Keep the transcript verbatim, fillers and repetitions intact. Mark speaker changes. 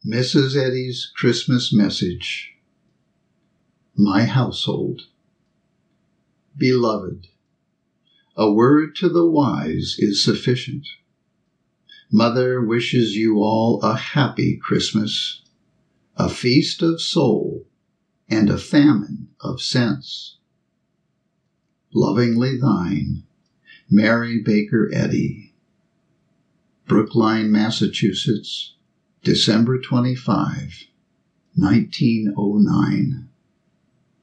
Speaker 1: Missus Eddy's Christmas Message. My Household. Beloved, a word to the wise is sufficient. Mother wishes you all a happy Christmas, a feast of soul and a famine of sense. Lovingly thine, Mary Baker Eddy. Brookline, Massachusetts, December twenty-fifth, nineteen oh nine.